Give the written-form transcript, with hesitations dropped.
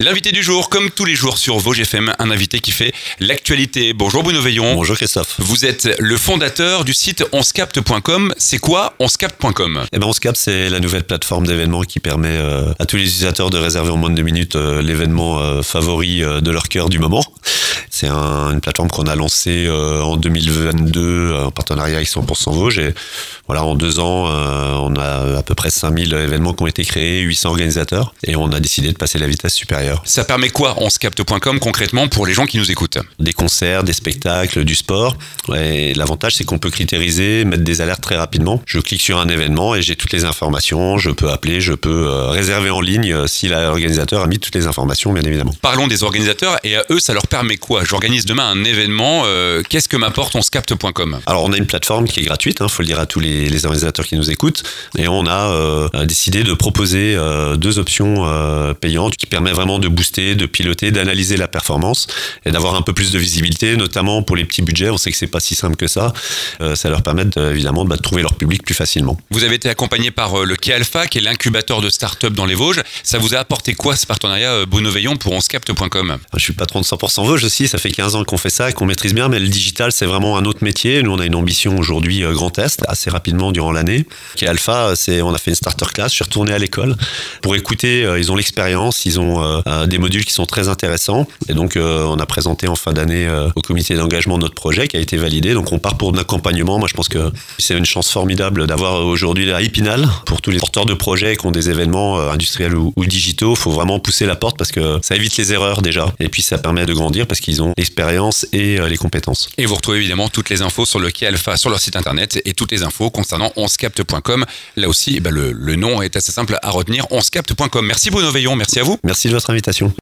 L'invité du jour, comme tous les jours sur Vosges FM, un invité qui fait l'actualité. Bonjour Bruno Veillon. Bonjour Christophe. Vous êtes le fondateur du site onscapte.com. C'est quoi onscapte.com ? Onscapte, c'est la nouvelle plateforme d'événements qui permet à tous les utilisateurs de réserver en moins de 2 minutes l'événement favori de leur cœur du moment. C'est une plateforme qu'on a lancée en 2022 en partenariat avec 100% Vosges. Et voilà, en 2 ans, on a à peu près 5000 événements qui ont été créés, 800 organisateurs. Et on a décidé de passer la vitesse supérieure. Ça permet quoi onscapte.com concrètement pour les gens qui nous écoutent ? Des concerts, des spectacles, du sport. Et l'avantage, c'est qu'on peut critériser, mettre des alertes très rapidement. Je clique sur un événement et j'ai toutes les informations. Je peux appeler, je peux réserver en ligne si l'organisateur a mis toutes les informations, bien évidemment. Parlons des organisateurs et à eux, ça leur permet quoi ? J'organise demain un événement. Qu'est-ce que m'apporte onscapte.com ? Alors, on a une plateforme qui est gratuite, faut le dire à tous les organisateurs qui nous écoutent. Et on a décidé de proposer 2 options payantes qui permettent vraiment de booster, de piloter, d'analyser la performance et d'avoir un peu plus de visibilité, notamment pour les petits budgets. On sait que c'est pas si simple que ça. Ça leur permet évidemment de trouver leur public plus facilement. Vous avez été accompagné par le Quai Alpha, qui est l'incubateur de start-up dans les Vosges. Ça vous a apporté quoi ce partenariat, Bruno Veillon, pour onscapte.com ? Je suis patron de 100% Vosges aussi. Ça fait 15 ans qu'on fait ça et qu'on maîtrise bien, mais le digital, c'est vraiment un autre métier. Nous, on a une ambition aujourd'hui Grand Est, assez rapidement durant l'année. Quai Alpha, on a fait une starter class. Je suis retourné à l'école pour écouter. Ils ont l'expérience, ils ont des modules qui sont très intéressants. Et donc, on a présenté en fin d'année au comité d'engagement notre projet qui a été validé. Donc, on part pour un accompagnement. Moi, je pense que c'est une chance formidable d'avoir aujourd'hui la Épinal pour tous les porteurs de projets qui ont des événements industriels ou digitaux. Il faut vraiment pousser la porte parce que ça évite les erreurs déjà. Et puis, ça permet de grandir parce qu'ils ont l'expérience et les compétences. Et vous retrouvez évidemment toutes les infos sur le Quai Alpha sur leur site internet et toutes les infos concernant onscapte.com. Là aussi, le nom est assez simple à retenir, onscapte.com. Merci Bruno Veillon, merci à vous. Merci de votre invitation.